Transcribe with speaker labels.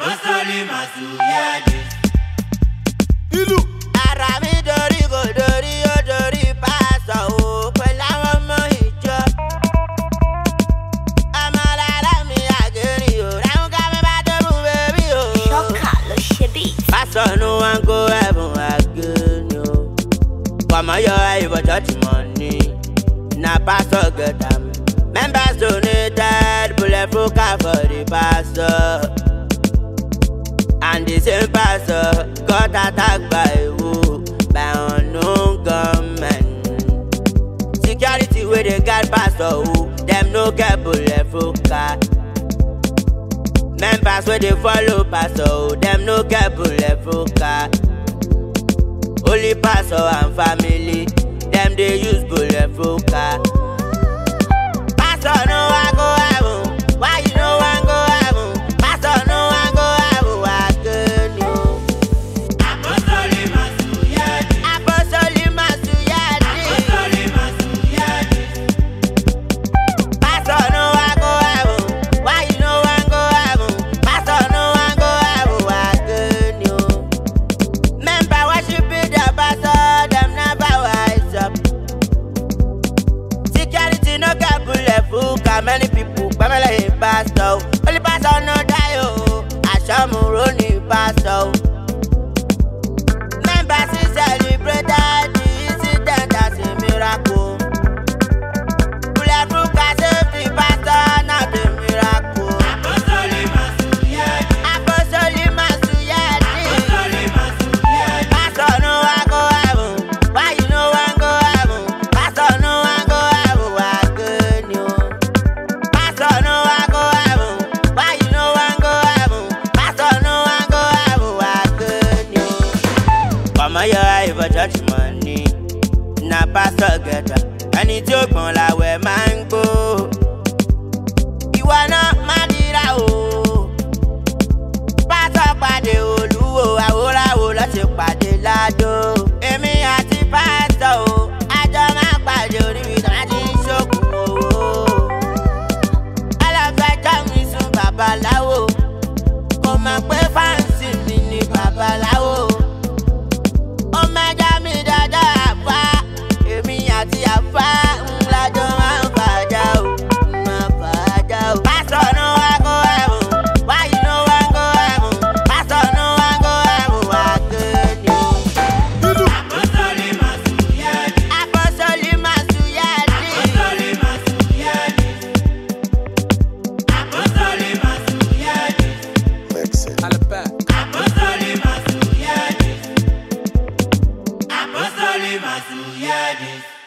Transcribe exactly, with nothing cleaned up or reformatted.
Speaker 1: Apostoli Masuyadi.
Speaker 2: Ilu.
Speaker 3: Ara mi dori go dori o dori paso o pẹ̀lú àwọn ọmọ ìjọ. Ọmọ lára mi àgẹ̀rì o, ráhùn ká mi bá tó mú bébí o.
Speaker 4: Ṣọ́kà ló ṣe bí.
Speaker 3: Pastor no wan go heaven again o. Come on your eye but church money. Na pastor get am. Members donated bulletproof car for the pastor. And the same pastor got attacked by who? By unknown gunmen. Security where they got pastor who? Them no get bulletproof car. Members where they follow pastor who? Them no get bulletproof car. Only pastor and family, them they use bulletproof car. Pastor no wan go heaven, why you no wan go heaven? Pastor no wan go heaven, again yo.
Speaker 1: Apostoli Masuyadi.
Speaker 3: Apostoli Masuyadi.
Speaker 1: Apostoli Masuyadi.
Speaker 3: Pastor no wan go heaven, why you no wan go heaven? Pastor no wan go heaven, again yo. Member worshiping the pastor, them never wise up. Security no get bulletproof car, many people pamela in pastor. Only pastor no die oh, Ashamuro ni pastor. Members is celebrated the incident as a miracle. Bulletproof car save the pastor, not the miracle.
Speaker 1: Apostoli Masuyadi.
Speaker 3: Apostoli Masuyadi.
Speaker 1: Apostoli Masuyadi.
Speaker 3: Pastor no wan go heaven, why you no wan go heaven? Pastor no wan go heaven, again yo. Pastor no wan go heaven, why you no wan go heaven? Pastor no wan go heaven, again yo. Come on your eye for church money, na pastor get am. Ẹni tí ó gbọ́n làwẹ̀ máa ń gbó. Ìwọ náà má dira o. Pásọ̀ pàdé olúwo, àwòránwò lọ́ ti pàdé ládò. Èmi àti pásọ̀ o, àjọ máa pàdé orí mi tàn láti ṣògùn owó. Ẹlẹ́fẹ̀jọ́ mi sùn babaláwo, kò mọ̀ pé fáǹsì mi ni babaláwo. Ó mẹ́jọ mi dáadáa àfá, èmi àti àfá ńlá jọ máa ń fàájà o, máa fàájà o. Pastor no wan go heaven, why you no wan go heaven? Pastor no wan go heaven, again yo.
Speaker 2: Ilu.
Speaker 1: Apostoli Masuyadi.
Speaker 3: Apostoli Masuyadi.
Speaker 1: Apostoli Masuyadi. Apostoli Masuyadi.
Speaker 2: Alaba.
Speaker 1: Apostoli Masuyadi. Apostoli Masuyadi.